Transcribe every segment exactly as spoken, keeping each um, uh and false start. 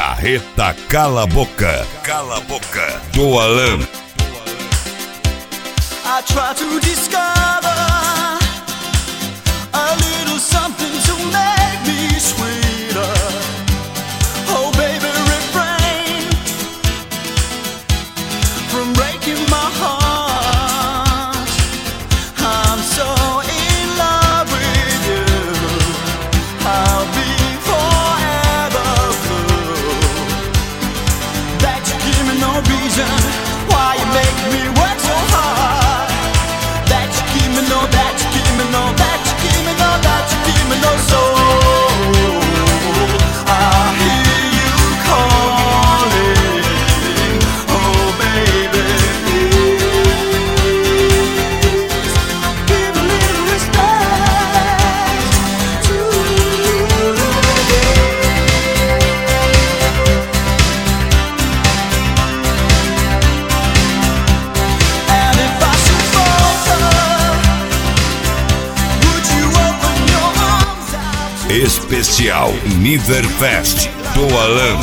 Carreta Cala a Boca, Cala a Boca, do Alan. I try to discover a little something to make me sweeter. Oh baby, refrain from breaking my heart. I'm so in love with you. I'll be forever blue. That you give me no reason why you make me work so hard. That you give me no, that you give me no, that you give me no, that you give me no soul. I hear you calling, oh baby, please give a little respect to me. And if I should falter, would you open your arms out to Especial Niverfest, do Alan.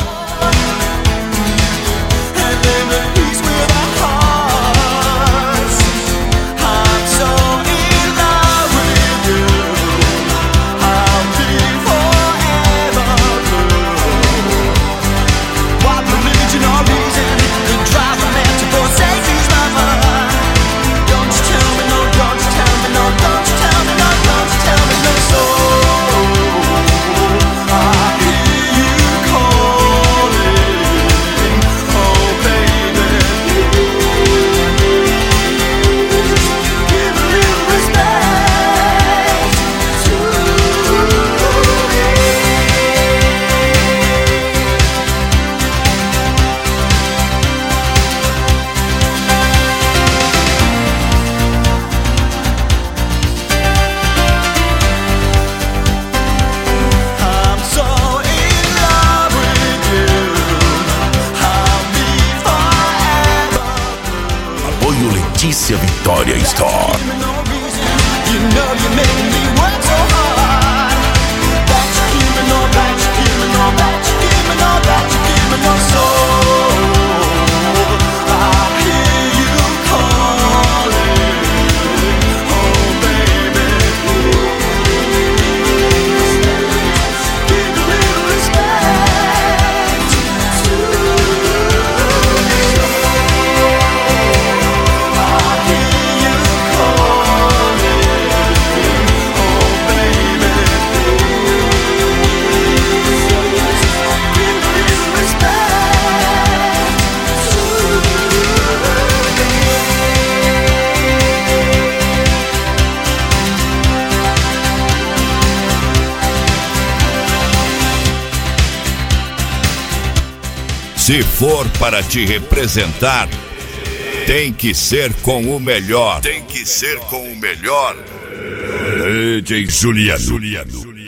and live at peace with our hearts? I'm so in love with you. I'll be forever blue. What religion or reason could drive a man to forsake his lover? Don't you tell me no, don't you tell me no, don't you tell me no, don't you tell me no soul. I hear you calling, oh baby, please give a little respect to me. I'm so in love with you. I'll be forever blue. Apoio Letícia Vitória Store. Give me no reason. You know you're making me work so hard. That you give me no, that you give me no, that you give me no, that you give me no soul. I hear you calling, oh baby, please give a little respect to me. I hear you calling, oh baby, please give a little respect to me. Se for para te representar, tem que ser com o melhor. Tem que ser com o melhor. D J Juliano.